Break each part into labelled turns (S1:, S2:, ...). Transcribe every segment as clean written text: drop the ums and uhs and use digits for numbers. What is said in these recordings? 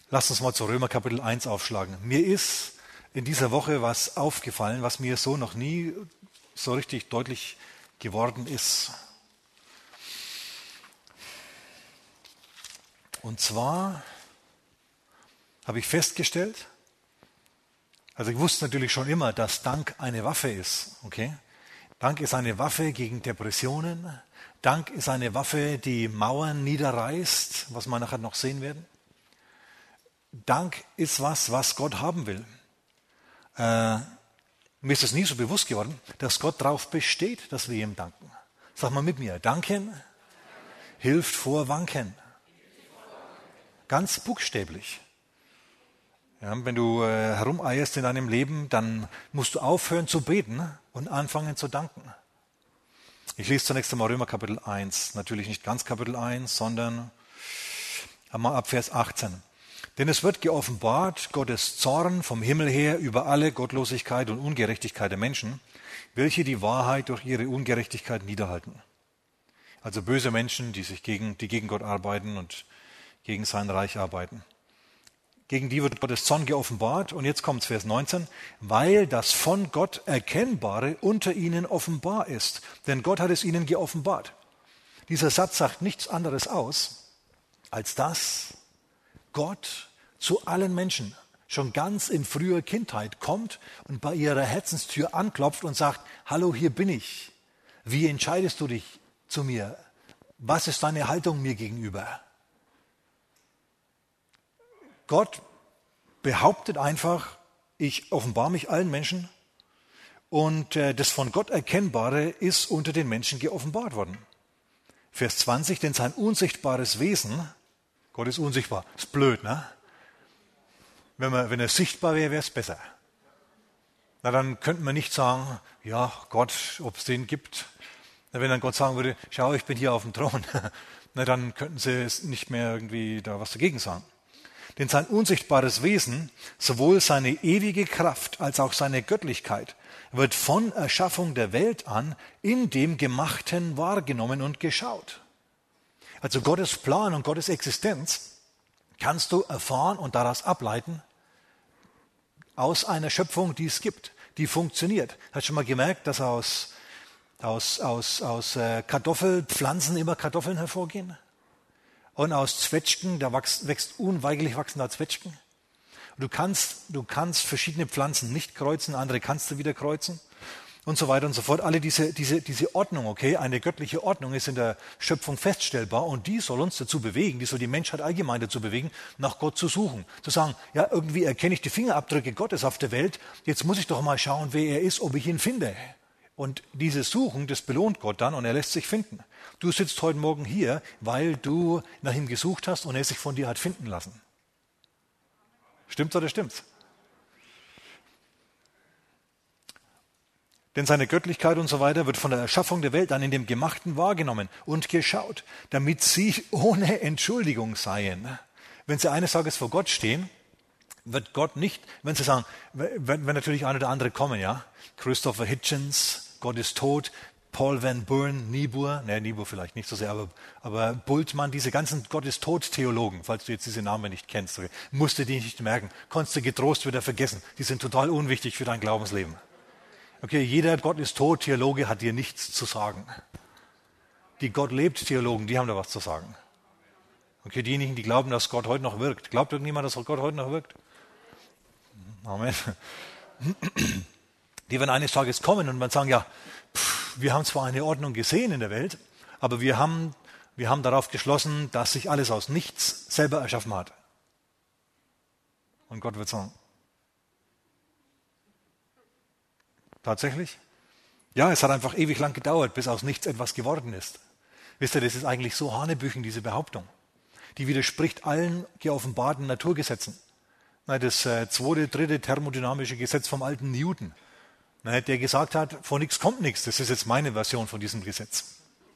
S1: Lasst uns mal zu Römer Kapitel 1 aufschlagen. Mir ist in dieser Woche was aufgefallen, was mir so noch nie so richtig deutlich geworden ist. Und zwar habe ich festgestellt, also ich wusste natürlich schon immer, dass Dank eine Waffe ist. Okay? Dank ist eine Waffe gegen Depressionen. Dank ist eine Waffe, die Mauern niederreißt, was wir nachher noch sehen werden. Dank ist was Gott haben will. Mir ist es nie so bewusst geworden, dass Gott darauf besteht, dass wir ihm danken. Sag mal mit mir, danken hilft vor Wanken. Ganz buchstäblich. Ja, wenn du herumeierst in deinem Leben, dann musst du aufhören zu beten und anfangen zu danken. Ich lese zunächst einmal Römer Kapitel 1. Natürlich nicht ganz Kapitel 1, sondern einmal ab Vers 18. Denn es wird geoffenbart, Gottes Zorn vom Himmel her über alle Gottlosigkeit und Ungerechtigkeit der Menschen, welche die Wahrheit durch ihre Ungerechtigkeit niederhalten. Also böse Menschen, die gegen Gott arbeiten und gegen sein Reich arbeiten. Gegen die wird Gottes Zorn geoffenbart. Und jetzt kommt Vers 19. Weil das von Gott Erkennbare unter ihnen offenbar ist. Denn Gott hat es ihnen geoffenbart. Dieser Satz sagt nichts anderes aus, als dass Gott zu allen Menschen schon ganz in früher Kindheit kommt und bei ihrer Herzenstür anklopft und sagt, hallo, hier bin ich. Wie entscheidest du dich zu mir? Was ist deine Haltung mir gegenüber? Gott behauptet einfach, ich offenbare mich allen Menschen und das von Gott Erkennbare ist unter den Menschen geoffenbart worden. Vers 20, denn sein unsichtbares Wesen, Gott ist unsichtbar, ist blöd, ne? Wenn er sichtbar wäre, wäre es besser. Na, dann könnten wir nicht sagen, ja, Gott, ob es den gibt. Na, wenn dann Gott sagen würde, schau, ich bin hier auf dem Thron, na, dann könnten sie es nicht mehr irgendwie da was dagegen sagen. Denn sein unsichtbares Wesen, sowohl seine ewige Kraft als auch seine Göttlichkeit, wird von Erschaffung der Welt an in dem Gemachten wahrgenommen und geschaut. Also Gottes Plan und Gottes Existenz kannst du erfahren und daraus ableiten aus einer Schöpfung, die es gibt, die funktioniert. Hast du schon mal gemerkt, dass aus Kartoffelpflanzen immer Kartoffeln hervorgehen? Und aus Zwetschgen, da wächst unweigerlich wachsen da Zwetschgen. Du kannst verschiedene Pflanzen nicht kreuzen, andere kannst du wieder kreuzen und so weiter und so fort. Alle diese Ordnung, okay, eine göttliche Ordnung ist in der Schöpfung feststellbar und die soll uns dazu bewegen, die soll die Menschheit allgemein dazu bewegen, nach Gott zu suchen. Zu sagen, ja, irgendwie erkenne ich die Fingerabdrücke Gottes auf der Welt, jetzt muss ich doch mal schauen, wer er ist, ob ich ihn finde. Und diese Suchen, das belohnt Gott dann und er lässt sich finden. Du sitzt heute Morgen hier, weil du nach ihm gesucht hast und er sich von dir hat finden lassen. Stimmt's oder stimmt's? Denn seine Göttlichkeit und so weiter wird von der Erschaffung der Welt an in dem Gemachten wahrgenommen und geschaut, damit sie ohne Entschuldigung seien. Wenn sie eines Tages vor Gott stehen, wird Gott nicht, wenn sie sagen, wenn natürlich einer oder andere kommen, ja, Christopher Hitchens, Gott ist tot, Paul Van Buren, Niebuhr vielleicht nicht so sehr, aber Bultmann, diese ganzen Gott ist tot Theologen, falls du jetzt diese Namen nicht kennst, musst du die nicht merken, konntest du getrost wieder vergessen, die sind total unwichtig für dein Glaubensleben. Okay, jeder Gott ist tot Theologe hat dir nichts zu sagen. Die Gott lebt Theologen, die haben da was zu sagen. Okay, diejenigen, die glauben, dass Gott heute noch wirkt. Glaubt irgendjemand, dass Gott heute noch wirkt? Amen. Die werden eines Tages kommen und man sagen, ja, wir haben zwar eine Ordnung gesehen in der Welt, aber wir haben darauf geschlossen, dass sich alles aus nichts selber erschaffen hat. Und Gott wird sagen, tatsächlich? Ja, es hat einfach ewig lang gedauert, bis aus nichts etwas geworden ist. Wisst ihr, das ist eigentlich so hanebüchen, diese Behauptung. Die widerspricht allen geoffenbarten Naturgesetzen. Das zweite, dritte thermodynamische Gesetz vom alten Newton, der gesagt hat, von nichts kommt nichts. Das ist jetzt meine Version von diesem Gesetz.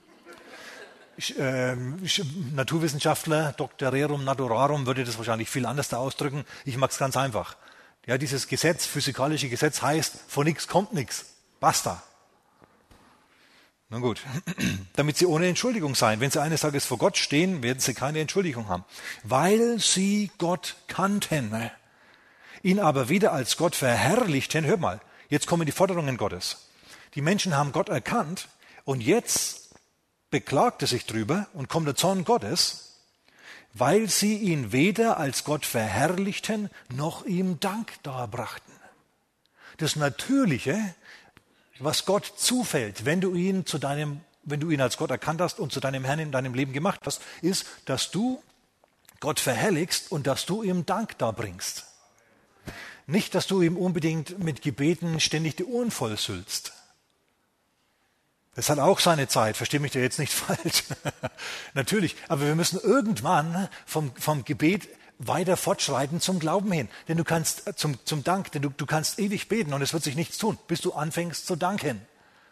S1: Naturwissenschaftler, Dr. Rerum Naturarum, würde das wahrscheinlich viel anders da ausdrücken. Ich mag es ganz einfach. Ja, dieses Gesetz, physikalische Gesetz heißt, von nichts kommt nichts. Basta. Nun gut, damit sie ohne Entschuldigung seien. Wenn sie eines Tages vor Gott stehen, werden sie keine Entschuldigung haben, weil sie Gott kannten, ihn aber wieder als Gott verherrlichten. Hör mal, jetzt kommen die Forderungen Gottes. Die Menschen haben Gott erkannt und jetzt beklagt er sich drüber und kommt der Zorn Gottes, weil sie ihn weder als Gott verherrlichten, noch ihm Dank darbrachten. Das Natürliche, was Gott zufällt, wenn du ihn als Gott erkannt hast und zu deinem Herrn in deinem Leben gemacht hast, ist, dass du Gott verherrlichst und dass du ihm Dank darbringst. Nicht, dass du ihm unbedingt mit Gebeten ständig die Ohren vollsülzt. Das hat auch seine Zeit, versteh mich da jetzt nicht falsch. Natürlich, aber wir müssen irgendwann vom Gebet weiter fortschreiten zum Glauben hin. Denn du kannst zum Dank, denn du kannst ewig beten und es wird sich nichts tun, bis du anfängst zu danken.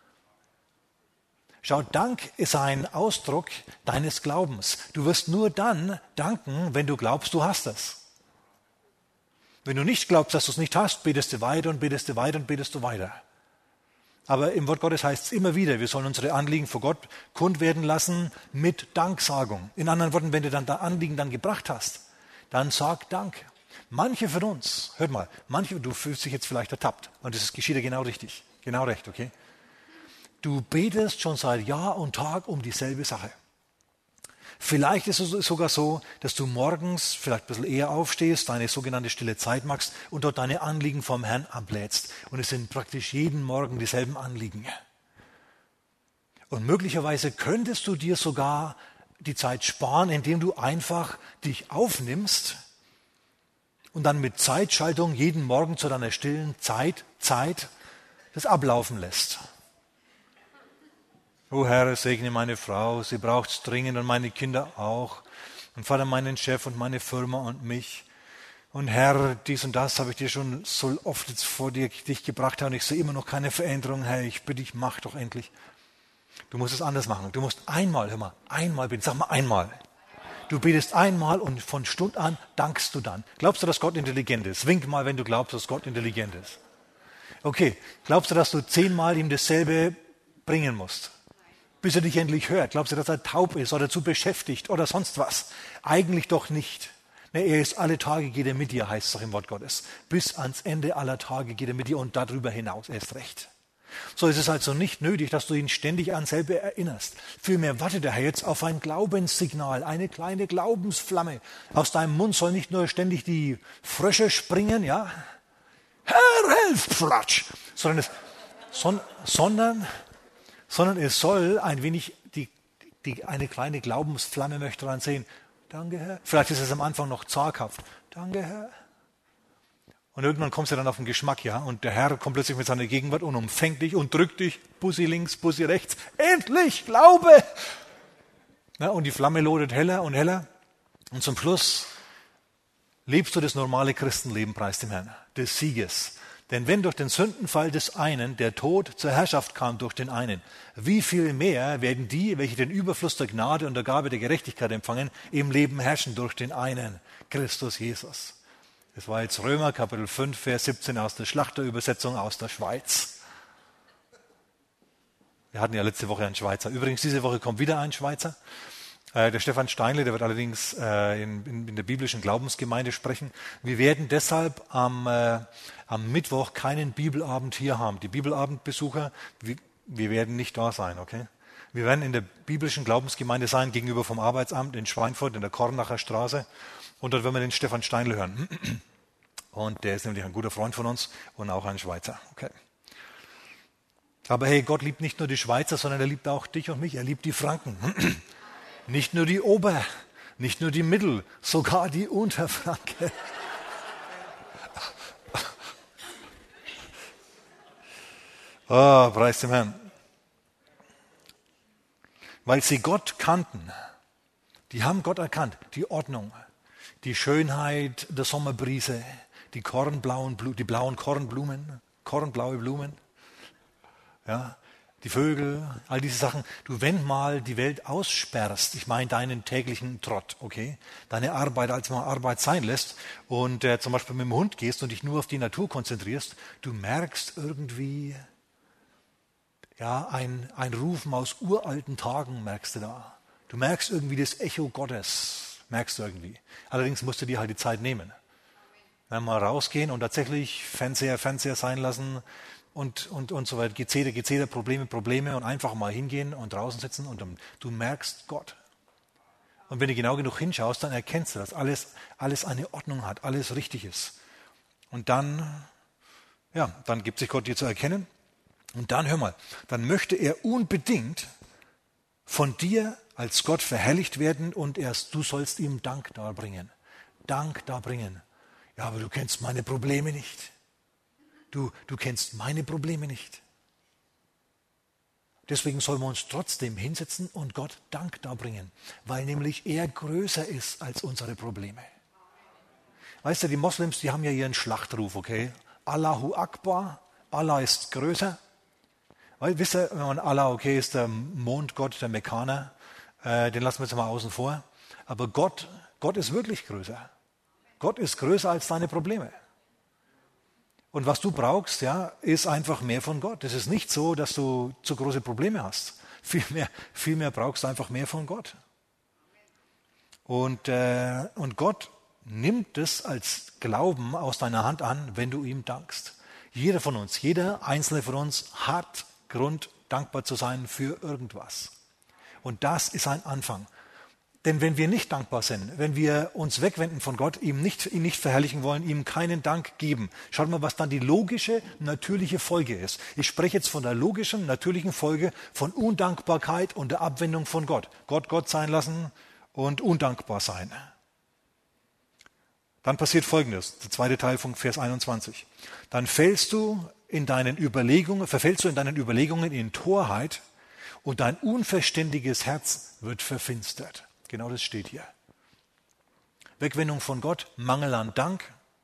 S1: Schau, Dank ist ein Ausdruck deines Glaubens. Du wirst nur dann danken, wenn du glaubst, du hast es. Wenn du nicht glaubst, dass du es nicht hast, betest du weiter und betest du weiter und betest du weiter. Aber im Wort Gottes heißt es immer wieder, wir sollen unsere Anliegen vor Gott kund werden lassen mit Danksagung. In anderen Worten, wenn du dann das Anliegen dann gebracht hast, dann sag Dank. Manche von uns, hört mal, du fühlst dich jetzt vielleicht ertappt und das geschieht ja genau richtig, genau recht, okay? Du betest schon seit Jahr und Tag um dieselbe Sache. Vielleicht ist es sogar so, dass du morgens vielleicht ein bisschen eher aufstehst, deine sogenannte stille Zeit machst und dort deine Anliegen vom Herrn ablädst. Und es sind praktisch jeden Morgen dieselben Anliegen. Und möglicherweise könntest du dir sogar die Zeit sparen, indem du einfach dich aufnimmst und dann mit Zeitschaltung jeden Morgen zu deiner stillen Zeit das ablaufen lässt. O Herr, segne meine Frau, sie braucht's dringend und meine Kinder auch. Und Vater, meinen Chef und meine Firma und mich. Und Herr, dies und das habe ich dir schon so oft jetzt vor dich gebracht und ich sehe immer noch keine Veränderung. Herr, ich bitte dich, mach doch endlich. Du musst es anders machen. Du musst einmal beten. Sag mal einmal. Du betest einmal und von Stund an dankst du dann. Glaubst du, dass Gott intelligent ist? Wink mal, wenn du glaubst, dass Gott intelligent ist. Okay, glaubst du, dass du 10-mal ihm dasselbe bringen musst? Bis er dich endlich hört. Glaubst du, dass er taub ist oder zu beschäftigt oder sonst was? Eigentlich doch nicht. Ne, er ist alle Tage geht er mit dir, heißt es doch im Wort Gottes. Bis ans Ende aller Tage geht er mit dir und darüber hinaus erst recht. So ist es also nicht nötig, dass du ihn ständig an selbe erinnerst. Vielmehr wartet der Herr jetzt auf ein Glaubenssignal, eine kleine Glaubensflamme. Aus deinem Mund soll nicht nur ständig die Frösche springen, ja? Herr, helf, Flatsch! Sondern es soll ein wenig, eine kleine Glaubensflamme möchte daran sehen. Danke, Herr. Vielleicht ist es am Anfang noch zaghaft. Danke, Herr. Und irgendwann kommst du dann auf den Geschmack, ja, und der Herr kommt plötzlich mit seiner Gegenwart und umfängt dich und drückt dich, Bussi links, Bussi rechts. Endlich, Glaube! Ja, und die Flamme lodert heller und heller. Und zum Schluss lebst du das normale Christenleben, preis dem Herrn, des Sieges. Denn wenn durch den Sündenfall des einen der Tod zur Herrschaft kam durch den einen, wie viel mehr werden die, welche den Überfluss der Gnade und der Gabe der Gerechtigkeit empfangen, im Leben herrschen durch den einen, Christus Jesus. Das war jetzt Römer Kapitel 5, Vers 17 aus der Schlachterübersetzung aus der Schweiz. Wir hatten ja letzte Woche einen Schweizer. Übrigens, diese Woche kommt wieder ein Schweizer. Der Stefan Steinle, der wird allerdings in der biblischen Glaubensgemeinde sprechen. Wir werden deshalb am Mittwoch keinen Bibelabend hier haben. Die Bibelabendbesucher, wir werden nicht da sein, okay? Wir werden in der biblischen Glaubensgemeinde sein, gegenüber vom Arbeitsamt in Schweinfurt, in der Kornacher Straße. Und dort werden wir den Stefan Steinle hören. Und der ist nämlich ein guter Freund von uns und auch ein Schweizer, okay? Aber hey, Gott liebt nicht nur die Schweizer, sondern er liebt auch dich und mich. Er liebt die Franken. Nicht nur die nicht nur die Mittel, sogar die Unterfranke. Oh, preis dem Herrn. Weil sie Gott kannten. Die haben Gott erkannt. Die Ordnung, die Schönheit der Sommerbrise, die blauen Kornblumen, kornblaue Blumen. Ja, die Vögel, all diese Sachen. Du, wenn mal die Welt aussperrst, ich meine deinen täglichen Trott, okay, deine Arbeit als mal Arbeit sein lässt und zum Beispiel mit dem Hund gehst und dich nur auf die Natur konzentrierst, du merkst irgendwie, Ja, ein Rufen aus uralten Tagen merkst du da. Du merkst irgendwie das Echo Gottes, merkst du irgendwie. Allerdings musst du dir halt die Zeit nehmen. Mal rausgehen und tatsächlich Fernseher sein lassen und so weiter. Gezähler, Probleme und einfach mal hingehen und draußen sitzen und du merkst Gott. Und wenn du genau genug hinschaust, dann erkennst du, dass alles eine Ordnung hat, alles richtig ist. Und dann gibt sich Gott dir zu erkennen. Und dann, hör mal, dann möchte er unbedingt von dir als Gott verherrlicht werden und du sollst ihm Dank darbringen. Dank darbringen. Ja, aber du kennst meine Probleme nicht. Du kennst meine Probleme nicht. Deswegen sollen wir uns trotzdem hinsetzen und Gott Dank darbringen, weil nämlich er größer ist als unsere Probleme. Weißt du, die Moslems, die haben ja ihren Schlachtruf, okay? Allahu Akbar, Allah ist größer. Weil, wisst ihr, wenn man Allah, okay, ist der Mondgott, der Mekkaner, den lassen wir jetzt mal außen vor. Aber Gott ist wirklich größer. Gott ist größer als deine Probleme. Und was du brauchst, ja, ist einfach mehr von Gott. Es ist nicht so, dass du zu große Probleme hast. Vielmehr brauchst du einfach mehr von Gott. Und Gott nimmt es als Glauben aus deiner Hand an, wenn du ihm dankst. Jeder von uns, jeder einzelne von uns hat Grund, dankbar zu sein für irgendwas. Und das ist ein Anfang. Denn wenn wir nicht dankbar sind, wenn wir uns wegwenden von Gott, ihn nicht verherrlichen wollen, ihm keinen Dank geben, schaut mal, was dann die logische, natürliche Folge ist. Ich spreche jetzt von der logischen, natürlichen Folge von Undankbarkeit und der Abwendung von Gott. Gott sein lassen und undankbar sein. Dann passiert Folgendes, der zweite Teil von Vers 21. Dann verfällst du in deinen Überlegungen in Torheit und dein unverständiges Herz wird verfinstert. Genau das steht hier. Wegwendung von Gott, Mangel an Dank,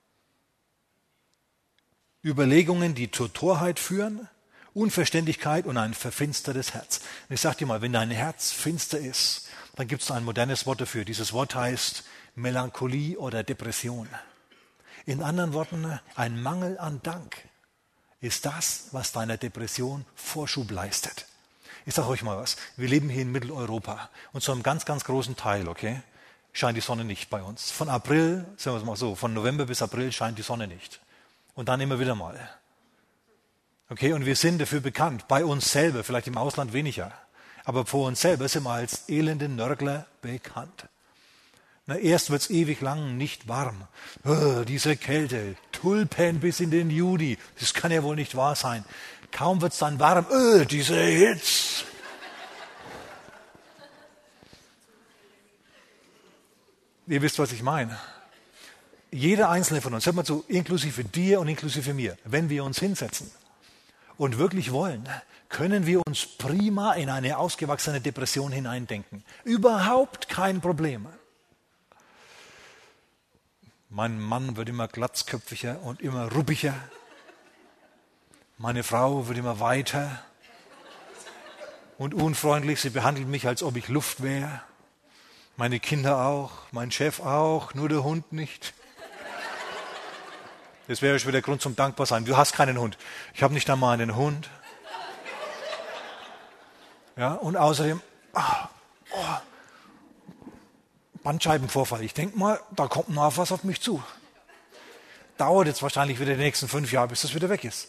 S1: Überlegungen, die zur Torheit führen, Unverständigkeit und ein verfinstertes Herz. Und ich sage dir mal, wenn dein Herz finster ist, dann gibt es ein modernes Wort dafür. Dieses Wort heißt Melancholie oder Depression. In anderen Worten, ein Mangel an Dank ist das, was deiner Depression Vorschub leistet. Ich sage euch mal was, wir leben hier in Mitteleuropa und zu einem ganz, ganz großen Teil, okay, scheint die Sonne nicht bei uns. Von April, sagen wir es mal so, von November bis April scheint die Sonne nicht. Und dann immer wieder mal. Okay, und wir sind dafür bekannt, bei uns selber, vielleicht im Ausland weniger, aber vor uns selber sind wir als elende Nörgler bekannt. Erst wird es ewig lang nicht warm. Diese Kälte, Tulpen bis in den Juni, das kann ja wohl nicht wahr sein. Kaum wird es dann warm, diese Hitze. Ihr wisst, was ich meine. Jeder einzelne von uns, hört mal zu, inklusive dir und inklusive mir, wenn wir uns hinsetzen und wirklich wollen, können wir uns prima in eine ausgewachsene Depression hineindenken. Überhaupt kein Problem. Mein Mann wird immer glatzköpfiger und immer ruppiger. Meine Frau wird immer weiter und unfreundlich. Sie behandelt mich, als ob ich Luft wäre. Meine Kinder auch, mein Chef auch, nur der Hund nicht. Das wäre schon wieder Grund zum Dankbarsein. Du hast keinen Hund. Ich habe nicht einmal einen Hund. Ja, und außerdem, Bandscheibenvorfall. Ich denke mal, da kommt noch was auf mich zu. Dauert jetzt wahrscheinlich wieder die nächsten 5 Jahre, bis das wieder weg ist.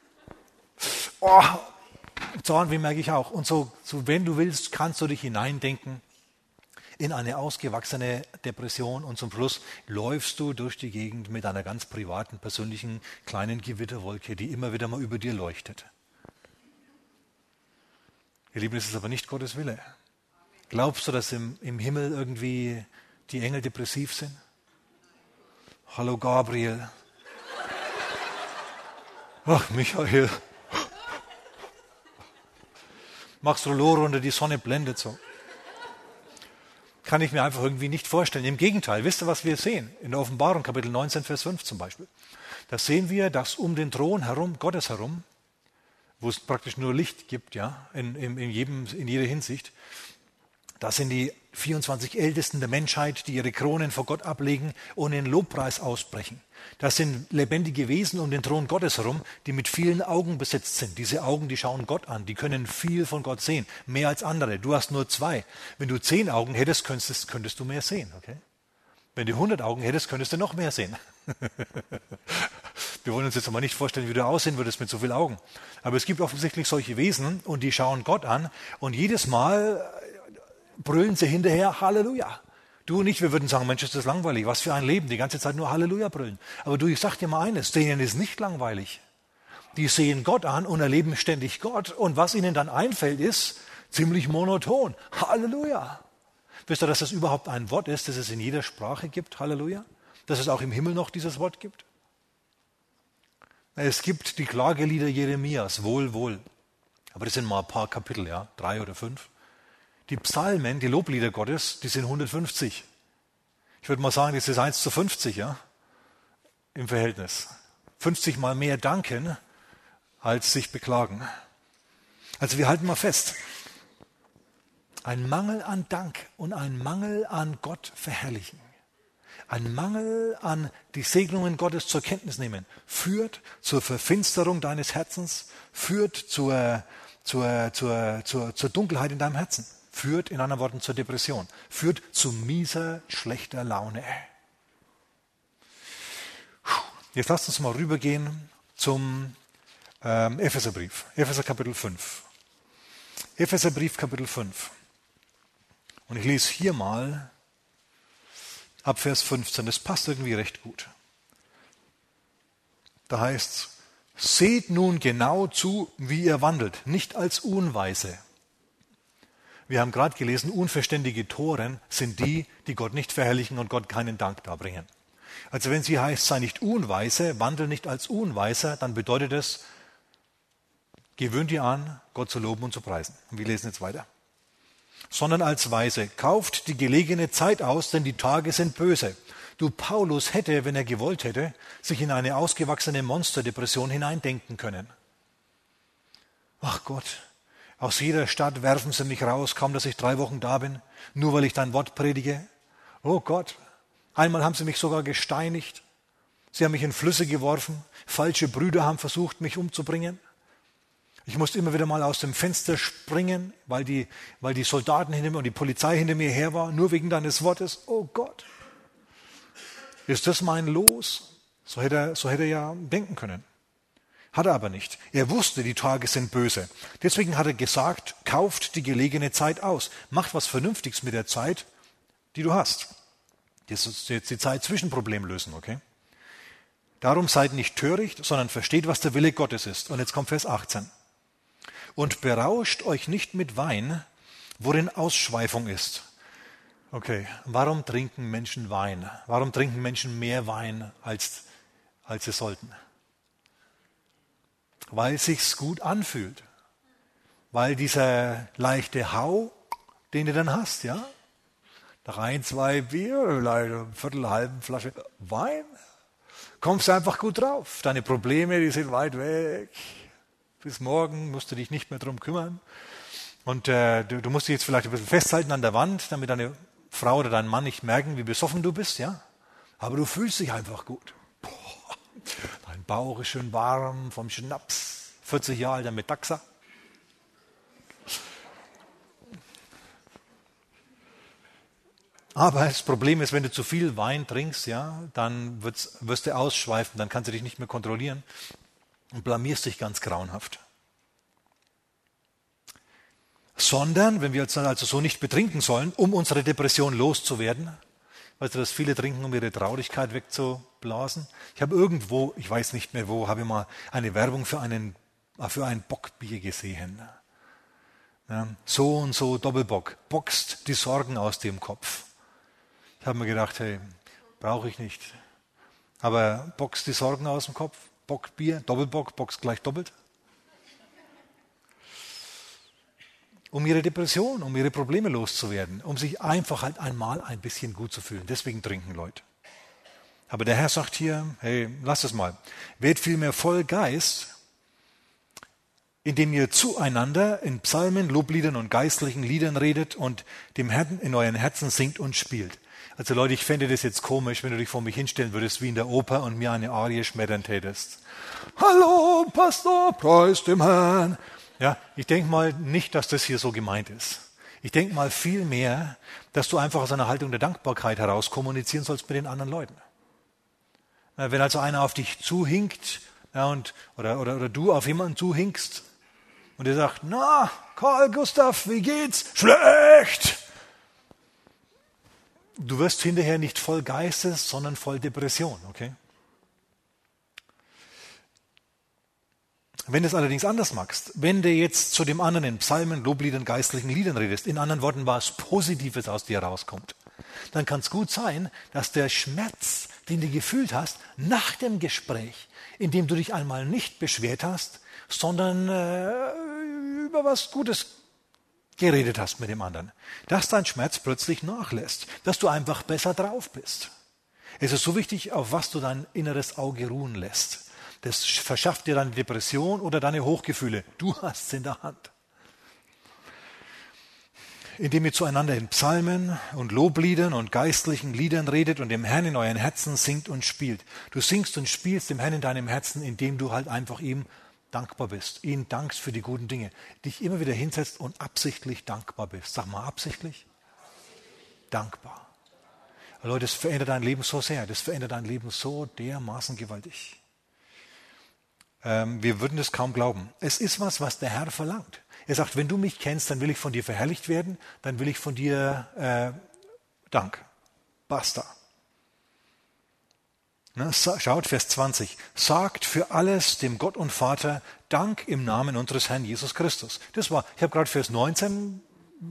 S1: Zorn, wie merke ich auch. Und so, wenn du willst, kannst du dich hineindenken in eine ausgewachsene Depression und zum Schluss läufst du durch die Gegend mit einer ganz privaten, persönlichen kleinen Gewitterwolke, die immer wieder mal über dir leuchtet. Ihr Lieben, das ist aber nicht Gottes Wille. Glaubst du, dass im Himmel irgendwie die Engel depressiv sind? Hallo Gabriel. Ach, Michael. Machst Rollo runter, die Sonne blendet so. Kann ich mir einfach irgendwie nicht vorstellen. Im Gegenteil, wisst ihr, was wir sehen? In der Offenbarung, Kapitel 19, Vers 5 zum Beispiel. Da sehen wir, dass um den Thron herum, Gottes herum, wo es praktisch nur Licht gibt, ja, in jeder Hinsicht, Das sind die 24 Ältesten der Menschheit, die ihre Kronen vor Gott ablegen und in Lobpreis ausbrechen. Das sind lebendige Wesen um den Thron Gottes herum, die mit vielen Augen besetzt sind. Diese Augen, die schauen Gott an, die können viel von Gott sehen, mehr als andere. Du hast nur 2. Wenn du 10 Augen hättest, könntest du mehr sehen. Okay? Wenn du 100 Augen hättest, könntest du noch mehr sehen. Wir wollen uns jetzt aber nicht vorstellen, wie du aussehen würdest mit so vielen Augen. Aber es gibt offensichtlich solche Wesen und die schauen Gott an und jedes Mal brüllen sie hinterher Halleluja. Du und ich, wir würden sagen, Mensch, ist das langweilig, was für ein Leben, die ganze Zeit nur Halleluja brüllen. Aber du, ich sag dir mal eines, denen ist nicht langweilig. Die sehen Gott an und erleben ständig Gott und was ihnen dann einfällt, ist ziemlich monoton. Halleluja. Wisst ihr, dass das überhaupt ein Wort ist, das es in jeder Sprache gibt, Halleluja? Dass es auch im Himmel noch dieses Wort gibt? Es gibt die Klagelieder Jeremias, wohl, wohl. Aber das sind mal ein paar Kapitel, ja, 3 oder 5. Die Psalmen, die Loblieder Gottes, die sind 150. Ich würde mal sagen, das ist 1:50, ja, im Verhältnis. 50 mal mehr danken, als sich beklagen. Also wir halten mal fest. Ein Mangel an Dank und ein Mangel an Gott verherrlichen, ein Mangel an die Segnungen Gottes zur Kenntnis nehmen, führt zur Verfinsterung deines Herzens, führt zur Dunkelheit in deinem Herzen, führt in anderen Worten zur Depression, führt zu mieser, schlechter Laune. Jetzt lasst uns mal rübergehen zum Epheserbrief, Epheser Kapitel 5. Epheserbrief Kapitel 5. Und ich lese hier mal ab Vers 15, das passt irgendwie recht gut. Da heißt es, seht nun genau zu, wie ihr wandelt, nicht als Unweise. Wir haben gerade gelesen, unverständige Toren sind die, die Gott nicht verherrlichen und Gott keinen Dank darbringen. Also wenn es hier heißt, sei nicht unweise, wandel nicht als Unweiser, dann bedeutet es, gewöhnt dir an, Gott zu loben und zu preisen. Und wir lesen jetzt weiter. Sondern als Weise, kauft die gelegene Zeit aus, denn die Tage sind böse. Du, Paulus hätte, wenn er gewollt hätte, sich in eine ausgewachsene Monsterdepression hineindenken können. Ach Gott, aus jeder Stadt werfen sie mich raus, kaum dass ich 3 Wochen da bin, nur weil ich dein Wort predige. Oh Gott, einmal haben sie mich sogar gesteinigt. Sie haben mich in Flüsse geworfen. Falsche Brüder haben versucht, mich umzubringen. Ich musste immer wieder mal aus dem Fenster springen, weil die Soldaten hinter mir und die Polizei hinter mir her war, nur wegen deines Wortes. Oh Gott, ist das mein Los? So hätte er ja denken können. Hat er aber nicht. Er wusste, die Tage sind böse. Deswegen hat er gesagt, kauft die gelegene Zeit aus. Macht was Vernünftiges mit der Zeit, die du hast. Das ist jetzt die Zeit zwischen Problemlösen, okay? Darum seid nicht töricht, sondern versteht, was der Wille Gottes ist. Und jetzt kommt Vers 18. Und berauscht euch nicht mit Wein, worin Ausschweifung ist. Okay, warum trinken Menschen Wein? Warum trinken Menschen mehr Wein, als sie sollten? Weil es sich gut anfühlt. Weil dieser leichte Hau, den du dann hast, ja? Nach 1, 2 Bier, eine halbe Flasche Wein, kommst du einfach gut drauf. Deine Probleme, die sind weit weg. Bis morgen musst du dich nicht mehr drum kümmern. Und du musst dich jetzt vielleicht ein bisschen festhalten an der Wand, damit deine Frau oder dein Mann nicht merken, wie besoffen du bist, ja? Aber du fühlst dich einfach gut. Boah, dein Bauch ist schön warm vom Schnaps. 40 Jahre alter Metaxa. Aber das Problem ist, wenn du zu viel Wein trinkst, ja, dann wirst du ausschweifen, dann kannst du dich nicht mehr kontrollieren und blamierst dich ganz grauenhaft. Sondern, wenn wir uns dann also so nicht betrinken sollen, um unsere Depression loszuwerden, weißt du, dass viele trinken, um ihre Traurigkeit wegzublasen. Ich habe irgendwo, ich weiß nicht mehr wo, habe ich mal eine Werbung für ein Bockbier gesehen. Ja, so und so Doppelbock, boxt die Sorgen aus dem Kopf. Ich habe mir gedacht, hey, brauche ich nicht. Aber boxt die Sorgen aus dem Kopf, Bockbier, Doppelbock, boxt gleich doppelt. Um ihre Depression, um ihre Probleme loszuwerden, um sich einfach halt einmal ein bisschen gut zu fühlen. Deswegen trinken Leute. Aber der Herr sagt hier, hey, lass es mal. Werd vielmehr voll Geist, indem ihr zueinander in Psalmen, Lobliedern und geistlichen Liedern redet und dem Herrn in euren Herzen singt und spielt. Also Leute, ich fände das jetzt komisch, wenn du dich vor mich hinstellen würdest wie in der Oper und mir eine Arie schmettern tätest. Hallo, Pastor, preis dem Herrn. Ja, ich denke mal nicht, dass das hier so gemeint ist. Ich denke mal vielmehr, dass du einfach aus einer Haltung der Dankbarkeit heraus kommunizieren sollst mit den anderen Leuten. Wenn also einer auf dich zuhinkt, ja, oder du auf jemanden zuhinkst und der sagt, na, Karl Gustav, wie geht's? Schlecht! Du wirst hinterher nicht voll Geistes, sondern voll Depression, okay? Wenn du es allerdings anders machst, wenn du jetzt zu dem anderen in Psalmen, Lobliedern, geistlichen Liedern redest, in anderen Worten was Positives aus dir rauskommt, dann kann es gut sein, dass der Schmerz, den du gefühlt hast, nach dem Gespräch, in dem du dich einmal nicht beschwert hast, sondern über was Gutes geredet hast mit dem anderen, dass dein Schmerz plötzlich nachlässt, dass du einfach besser drauf bist. Es ist so wichtig, auf was du dein inneres Auge ruhen lässt. Das verschafft dir deine Depression oder deine Hochgefühle. Du hast es in der Hand. Indem ihr zueinander in Psalmen und Lobliedern und geistlichen Liedern redet und dem Herrn in euren Herzen singt und spielt. Du singst und spielst dem Herrn in deinem Herzen, indem du halt einfach ihm dankbar bist, ihn dankst für die guten Dinge, dich immer wieder hinsetzt und absichtlich dankbar bist. Sag mal absichtlich? Dankbar. Leute, das verändert dein Leben so sehr, das verändert dein Leben so dermaßen gewaltig. Wir würden es kaum glauben. Es ist was der Herr verlangt. Er sagt, wenn du mich kennst, dann will ich von dir verherrlicht werden, dann will ich von dir Dank. Basta. Ne, schaut, Vers 20. Sagt für alles dem Gott und Vater Dank im Namen unseres Herrn Jesus Christus. Ich habe gerade Vers 18,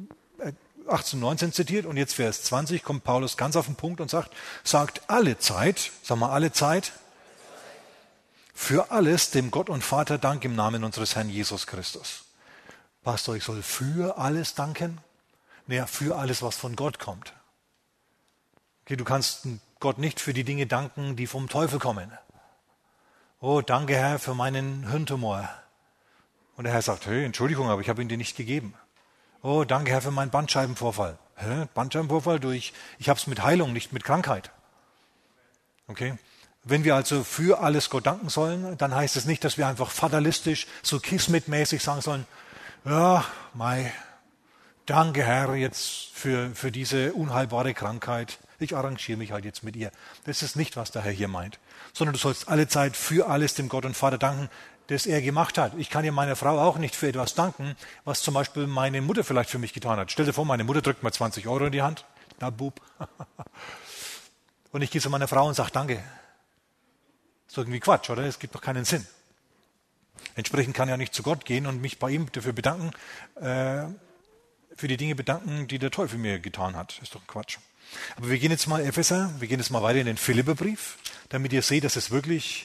S1: 19 zitiert und jetzt Vers 20 kommt Paulus ganz auf den Punkt und sagt alle Zeit, sag mal alle Zeit, für alles dem Gott und Vater Dank im Namen unseres Herrn Jesus Christus. Pastor, ich soll für alles danken? Naja, für alles, was von Gott kommt. Okay, du kannst Gott nicht für die Dinge danken, die vom Teufel kommen. Oh, danke Herr für meinen Hirntumor. Und der Herr sagt, hey, Entschuldigung, aber ich habe ihn dir nicht gegeben. Oh, danke Herr für meinen Bandscheibenvorfall. Bandscheibenvorfall ich habe es mit Heilung, nicht mit Krankheit. Okay? Wenn wir also für alles Gott danken sollen, dann heißt es nicht, dass wir einfach fatalistisch, so Kismet-mäßig sagen sollen, ja, danke Herr jetzt für diese unheilbare Krankheit. Ich arrangiere mich halt jetzt mit ihr. Das ist nicht, was der Herr hier meint. Sondern du sollst alle Zeit für alles dem Gott und Vater danken, das er gemacht hat. Ich kann ja meiner Frau auch nicht für etwas danken, was zum Beispiel meine Mutter vielleicht für mich getan hat. Stell dir vor, meine Mutter drückt mir 20 Euro in die Hand. Na, Bub. Und ich gehe zu meiner Frau und sage Danke. Das ist irgendwie Quatsch, oder? Es gibt doch keinen Sinn. Entsprechend kann ich ja nicht zu Gott gehen und mich bei ihm dafür bedanken, für die Dinge bedanken, die der Teufel mir getan hat. Das ist doch Quatsch. Aber wir gehen jetzt mal weiter in den Philipperbrief, damit ihr seht, dass es wirklich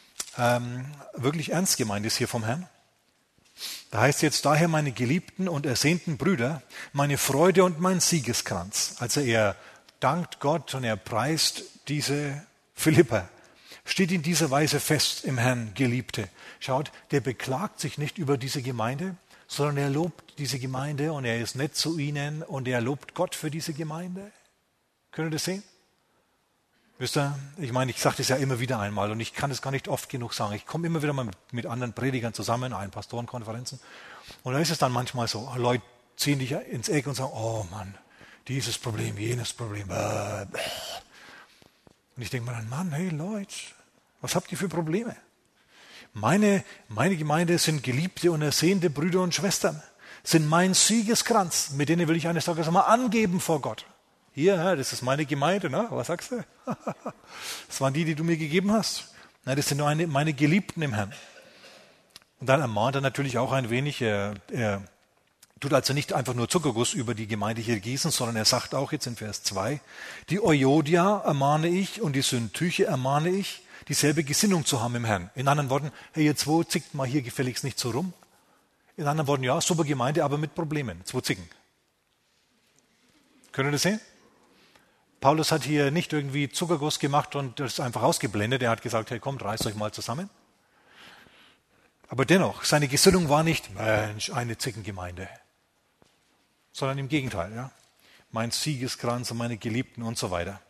S1: ernst gemeint ist hier vom Herrn. Da heißt jetzt daher, meine geliebten und ersehnten Brüder, meine Freude und mein Siegeskranz. Also er dankt Gott und er preist diese Philipper. Steht in dieser Weise fest im Herrn, Geliebte. Schaut, der beklagt sich nicht über diese Gemeinde, sondern er lobt diese Gemeinde und er ist nett zu ihnen und er lobt Gott für diese Gemeinde. Könnt ihr das sehen? Wisst ihr, ich meine, ich sage das ja immer wieder einmal und ich kann es gar nicht oft genug sagen. Ich komme immer wieder mal mit anderen Predigern zusammen, in Pastorenkonferenzen und da ist es dann manchmal so, Leute ziehen dich ins Eck und sagen, oh Mann, dieses Problem, jenes Problem. Und ich denke mir dann, Mann, hey Leute, was habt ihr für Probleme? Meine Gemeinde sind geliebte und ersehnte Brüder und Schwestern, sind mein Siegeskranz, mit denen will ich eines Tages einmal angeben vor Gott. Hier, das ist meine Gemeinde, ne? Was sagst du? Das waren die du mir gegeben hast. Na, das sind nur meine Geliebten im Herrn. Und dann ermahnt er natürlich auch ein wenig, er tut also nicht einfach nur Zuckerguss über die Gemeinde hier gießen, sondern er sagt auch jetzt in Vers 2, die Euodia ermahne ich und die Syntyche ermahne ich, dieselbe Gesinnung zu haben im Herrn. In anderen Worten, hey, ihr zwei zickt mal hier gefälligst nicht so rum. In anderen Worten, ja, super Gemeinde, aber mit Problemen. 2 Zicken. Könnt ihr das sehen? Paulus hat hier nicht irgendwie Zuckerguss gemacht und das einfach ausgeblendet. Er hat gesagt, hey, kommt, reißt euch mal zusammen. Aber dennoch, seine Gesinnung war nicht, Mensch, eine Zickengemeinde, sondern im Gegenteil, ja. Mein Siegeskranz und meine Geliebten und so weiter.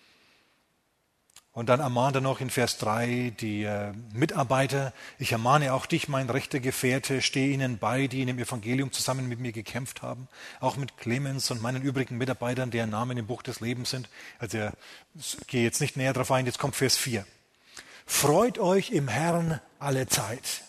S1: Und dann ermahnt er noch in Vers 3 die Mitarbeiter, ich ermahne auch dich, mein rechter Gefährte, stehe ihnen bei, die in dem Evangelium zusammen mit mir gekämpft haben, auch mit Clemens und meinen übrigen Mitarbeitern, deren Namen im Buch des Lebens sind. Also ich gehe jetzt nicht näher darauf ein, jetzt kommt Vers 4. Freut euch im Herrn alle Zeit.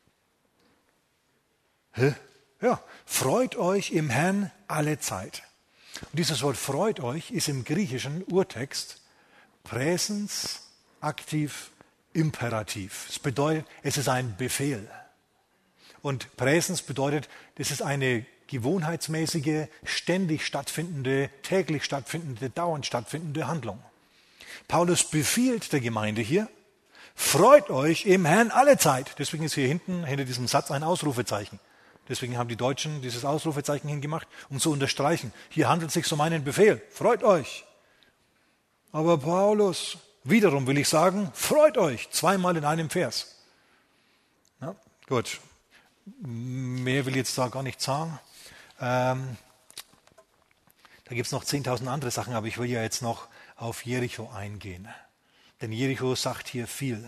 S1: Ja, freut euch im Herrn alle Zeit. Und dieses Wort freut euch ist im griechischen Urtext Präsens, aktiv, imperativ. Es bedeutet, es ist ein Befehl. Und Präsens bedeutet, das ist eine gewohnheitsmäßige, ständig stattfindende, täglich stattfindende, dauernd stattfindende Handlung. Paulus befiehlt der Gemeinde hier, freut euch im Herrn alle Zeit. Deswegen ist hier hinten, hinter diesem Satz ein Ausrufezeichen. Deswegen haben die Deutschen dieses Ausrufezeichen hingemacht, um zu unterstreichen. Hier handelt es sich um einen Befehl. Freut euch. Aber Paulus, wiederum will ich sagen, freut euch. Zweimal in einem Vers. Ja, gut. Mehr will ich jetzt da gar nicht sagen. Da gibt es noch 10.000 andere Sachen, aber ich will ja jetzt noch auf Jericho eingehen. Denn Jericho sagt hier viel.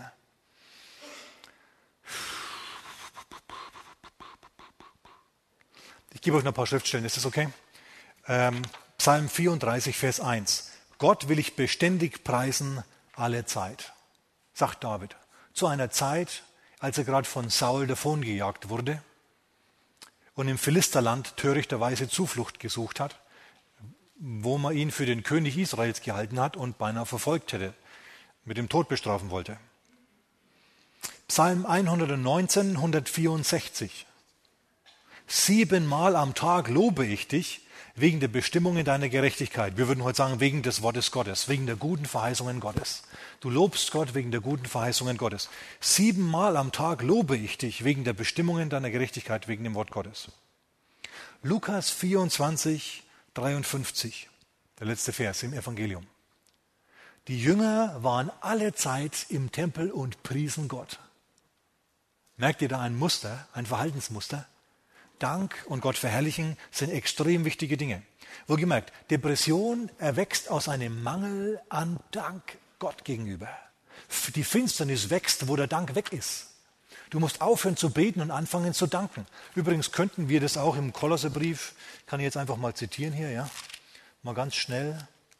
S1: Ich gebe euch noch ein paar Schriftstellen, ist das okay? Psalm 34, Vers 1. Gott will ich beständig preisen alle Zeit, sagt David. Zu einer Zeit, als er gerade von Saul davongejagt wurde und im Philisterland törichterweise Zuflucht gesucht hat, wo man ihn für den König Israels gehalten hat und beinahe verfolgt hätte, mit dem Tod bestrafen wollte. Psalm 119, 164. 7-mal am Tag lobe ich dich wegen der Bestimmungen deiner Gerechtigkeit. Wir würden heute sagen, wegen des Wortes Gottes, wegen der guten Verheißungen Gottes. Du lobst Gott wegen der guten Verheißungen Gottes. 7-mal am Tag lobe ich dich wegen der Bestimmungen deiner Gerechtigkeit, wegen dem Wort Gottes. Lukas 24, 53, der letzte Vers im Evangelium. Die Jünger waren alle Zeit im Tempel und priesen Gott. Merkt ihr da ein Muster, ein Verhaltensmuster? Dank und Gott verherrlichen sind extrem wichtige Dinge. Wohlgemerkt, Depression erwächst aus einem Mangel an Dank Gott gegenüber. Die Finsternis wächst, wo der Dank weg ist. Du musst aufhören zu beten und anfangen zu danken. Übrigens könnten wir das auch im Kolosserbrief, kann ich jetzt einfach mal zitieren hier, ja, mal ganz schnell.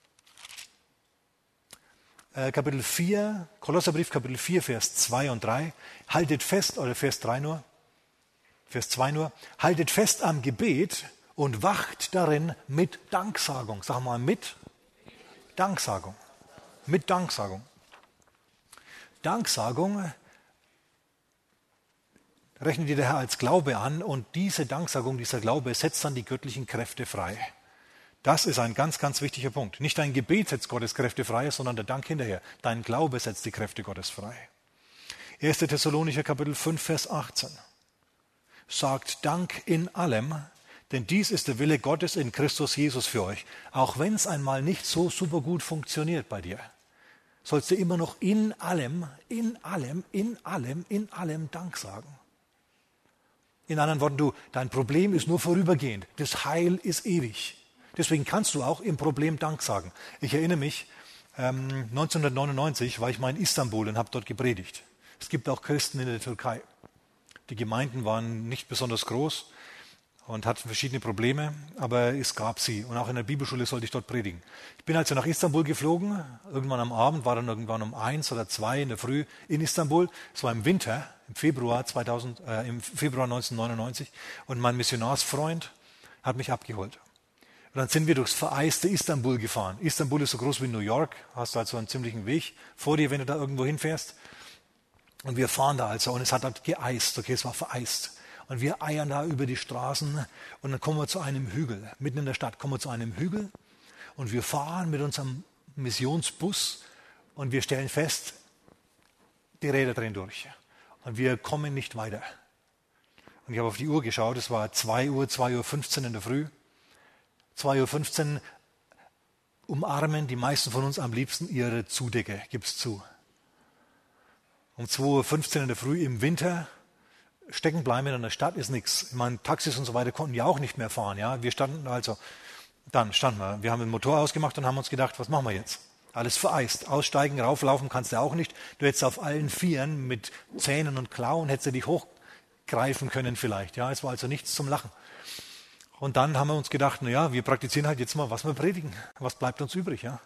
S1: Kapitel 4, Kolosserbrief, Kapitel 4, Vers 2 und 3. Haltet fest, oder Vers 3 nur, Vers 2 nur, haltet fest am Gebet und wacht darin mit Danksagung. Sag mal, mit Danksagung. Mit Danksagung. Danksagung rechnet dir der Herr als Glaube an und diese Danksagung, dieser Glaube setzt dann die göttlichen Kräfte frei. Das ist ein ganz, ganz wichtiger Punkt. Nicht dein Gebet setzt Gottes Kräfte frei, sondern der Dank hinterher. Dein Glaube setzt die Kräfte Gottes frei. 1. Thessalonicher Kapitel 5, Vers 18. Sagt Dank in allem, denn dies ist der Wille Gottes in Christus Jesus für euch. Auch wenn es einmal nicht so super gut funktioniert bei dir, sollst du immer noch in allem Dank sagen. In anderen Worten, dein Problem ist nur vorübergehend. Das Heil ist ewig. Deswegen kannst du auch im Problem Dank sagen. Ich erinnere mich, 1999 war ich mal in Istanbul und habe dort gepredigt. Es gibt auch Christen in der Türkei. Die Gemeinden waren nicht besonders groß und hatten verschiedene Probleme, aber es gab sie. Und auch in der Bibelschule sollte ich dort predigen. Ich bin also nach Istanbul geflogen, irgendwann am Abend, war dann irgendwann um 1 oder 2 in der Früh in Istanbul. Es war im Winter, im Februar 1999. Und mein Missionarsfreund hat mich abgeholt. Und dann sind wir durchs vereiste Istanbul gefahren. Istanbul ist so groß wie New York, hast also einen ziemlichen Weg vor dir, wenn du da irgendwo hinfährst. Und wir fahren da also und es hat dort geeist, okay, es war vereist. Und wir eiern da über die Straßen und dann kommen wir zu einem Hügel, mitten in der Stadt kommen wir zu einem Hügel und wir fahren mit unserem Missionsbus und wir stellen fest, die Räder drehen durch und wir kommen nicht weiter. Und ich habe auf die Uhr geschaut, es war 2:15 Uhr in der Früh. 2:15 Uhr umarmen die meisten von uns am liebsten ihre Zudecke, gib's zu. Um 2:15 Uhr in der Früh im Winter stecken bleiben in einer Stadt ist nichts. Ich meine, Taxis und so weiter konnten ja auch nicht mehr fahren. Ja? Wir standen wir haben den Motor ausgemacht und haben uns gedacht, was machen wir jetzt? Alles vereist. Aussteigen, rauflaufen kannst du auch nicht. Du hättest auf allen Vieren mit Zähnen und Klauen, hättest du dich hochgreifen können vielleicht. Ja? Es war also nichts zum Lachen. Und dann haben wir uns gedacht, naja, wir praktizieren halt jetzt mal, was wir predigen. Was bleibt uns übrig? Ja?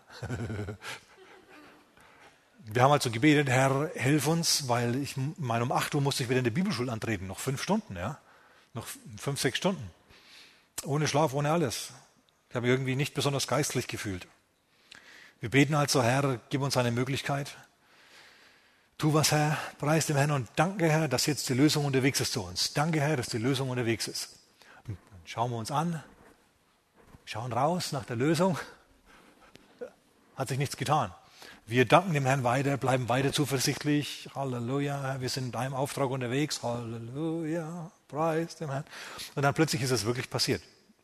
S1: Wir haben also gebetet, Herr, hilf uns, weil ich meine, um 8 Uhr musste ich wieder in der Bibelschule antreten. Noch 5 Stunden, ja. Noch 5, 6 Stunden. Ohne Schlaf, ohne alles. Ich habe mich irgendwie nicht besonders geistlich gefühlt. Wir beten also, Herr, gib uns eine Möglichkeit. Tu was, Herr, preis dem Herrn und danke, Herr, dass jetzt die Lösung unterwegs ist zu uns. Danke, Herr, dass die Lösung unterwegs ist. Und dann schauen wir uns an, schauen raus nach der Lösung. Hat sich nichts getan. Wir danken dem Herrn weiter, bleiben weiter zuversichtlich. Halleluja, wir sind in deinem Auftrag unterwegs. Halleluja, preis dem Herrn. Und dann plötzlich ist es wirklich passiert.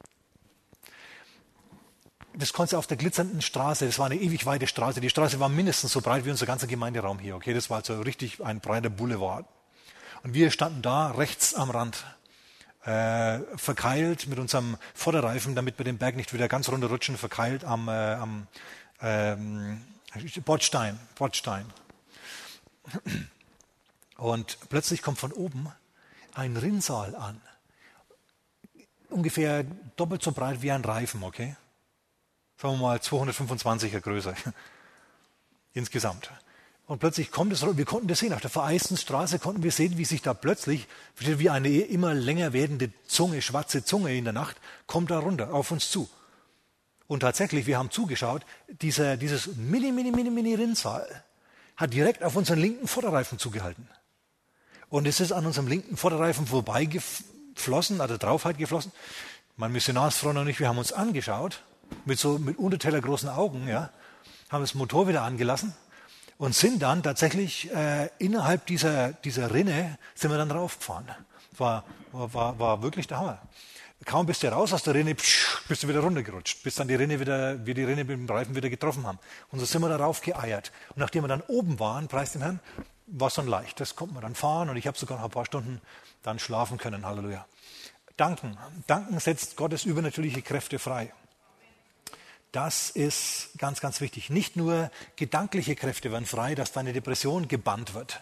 S1: Das konnte auf der glitzernden Straße, das war eine ewig weite Straße. Die Straße war mindestens so breit wie unser ganzer Gemeinderaum hier. Okay, das war also richtig ein breiter Boulevard. Und wir standen da rechts am Rand, verkeilt mit unserem Vorderreifen, damit wir den Berg nicht wieder ganz runterrutschen, verkeilt am Bordstein. Und plötzlich kommt von oben ein Rinnsal an. Ungefähr doppelt so breit wie ein Reifen, okay? Sagen wir mal 225er Größe insgesamt. Und plötzlich kommt es, wir konnten das sehen, auf der vereisten Straße konnten wir sehen, wie sich da plötzlich, wie eine immer länger werdende Zunge, schwarze Zunge in der Nacht, kommt da runter, auf uns zu. Und tatsächlich, wir haben zugeschaut, dieses mini Rinnsal hat direkt auf unseren linken Vorderreifen zugehalten. Und es ist an unserem linken Vorderreifen vorbeigeflossen, also drauf halt geflossen. Mein Missionarsfreund und ich, wir haben uns angeschaut, mit untertellergroßen Augen, ja, haben das Motor wieder angelassen und sind dann tatsächlich innerhalb dieser Rinne sind wir dann raufgefahren. War wirklich der Hammer. Kaum bist du raus aus der Rinne, bist du wieder runtergerutscht, bis dann wir die Rinne mit dem Reifen wieder getroffen haben. Und so sind wir darauf geeiert. Und nachdem wir dann oben waren, preis dem Herrn, war es dann leicht. Das konnte man dann fahren und ich habe sogar noch ein paar Stunden dann schlafen können. Halleluja. Danken setzt Gottes übernatürliche Kräfte frei. Das ist ganz, ganz wichtig. Nicht nur gedankliche Kräfte werden frei, dass deine Depression gebannt wird,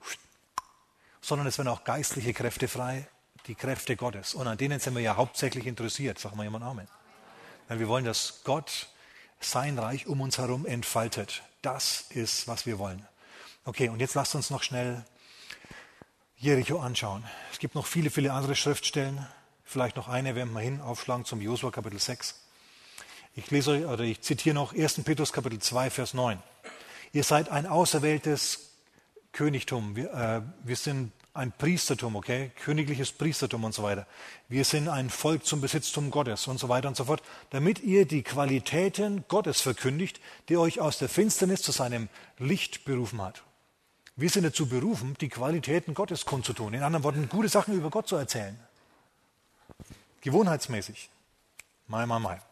S1: sondern es werden auch geistliche Kräfte frei, die Kräfte Gottes. Und an denen sind wir ja hauptsächlich interessiert. Sag mal jemand Amen. Weil wir wollen, dass Gott sein Reich um uns herum entfaltet. Das ist, was wir wollen. Okay, und jetzt lasst uns noch schnell Jericho anschauen. Es gibt noch viele, viele andere Schriftstellen. Vielleicht noch eine, werden wir aufschlagen zum Josua Kapitel 6. Ich zitiere noch 1. Petrus Kapitel 2, Vers 9. Ihr seid ein auserwähltes Königtum. Wir sind ein Priestertum, okay? Königliches Priestertum und so weiter. Wir sind ein Volk zum Besitztum Gottes und so weiter und so fort, damit ihr die Qualitäten Gottes verkündigt, die euch aus der Finsternis zu seinem Licht berufen hat. Wir sind dazu berufen, die Qualitäten Gottes kundzutun. In anderen Worten, gute Sachen über Gott zu erzählen. Gewohnheitsmäßig. Mai.